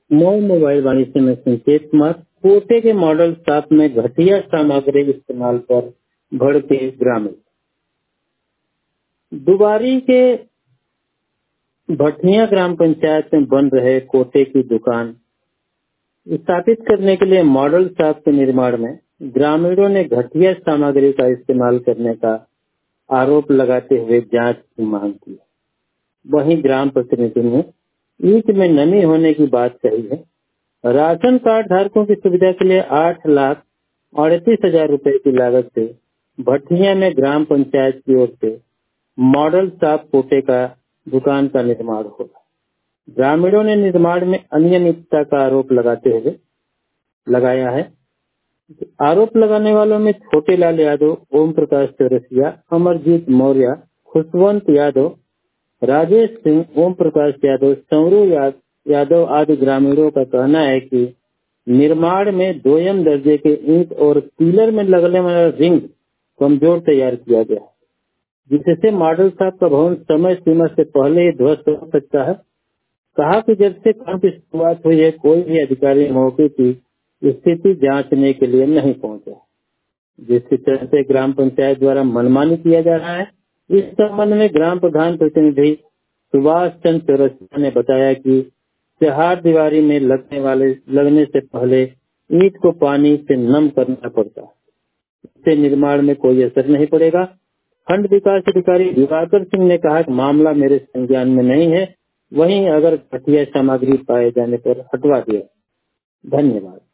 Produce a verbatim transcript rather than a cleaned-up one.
नए मोबाइल वाणिज्य में संकेत कुमार। कोटे के मॉडल शॉप में घटिया सामग्री इस्तेमाल पर भड़के ग्रामीण। दुबारी के भटिया ग्राम पंचायत में बन रहे कोटे की दुकान स्थापित करने के लिए मॉडल शॉप के निर्माण में ग्रामीणों ने घटिया सामग्री का इस्तेमाल करने का आरोप लगाते हुए जांच की मांग की। वहीं ग्राम प्रतिनिधि ने ईंट में नमी होने की बात कही है। राशन कार्ड धारकों की सुविधा के लिए आठ लाख अड़तीस हजार रूपए की लागत से भटिया में ग्राम पंचायत की ओर से मॉडल शॉप कोटे का दुकान का निर्माण होगा। ग्रामीणों ने निर्माण में अनियमितता का आरोप लगाते हुए लगाया है। आरोप लगाने वालों में छोटे लाल यादव, ओम प्रकाश चौरसिया, अमरजीत मौर्य, खुशवंत यादव, राजेश सिंह, ओम प्रकाश यादव, सौरू यादव आदि ग्रामीणों का कहना है कि निर्माण में दोयम दर्जे के ईंट और पिलर में लगने वाला रिंग कमजोर तैयार किया गया है, जिससे मॉडल शॉप का भवन समय सीमा से पहले ही ध्वस्त हो सकता है। कहा कि जब से काम की शुरुआत हुई है, कोई भी अधिकारी मौके की स्थिति जांचने के लिए नहीं पहुंचा, जिसके चलते ग्राम पंचायत द्वारा मनमानी किया जा रहा है। इस संबंध में ग्राम प्रधान प्रतिनिधि सुभाष चंद्र चौरसिया ने बताया कि चहार दीवारी में लगने वाले लगने से पहले ईंट को पानी से नम करना पड़ता है। इससे निर्माण में कोई असर नहीं पड़ेगा। खंड विकास अधिकारी दिवाकर सिंह ने कहा कि मामला मेरे संज्ञान में नहीं है, वहीं अगर घटिया सामग्री पाए जाने पर हटवा दिया। धन्यवाद।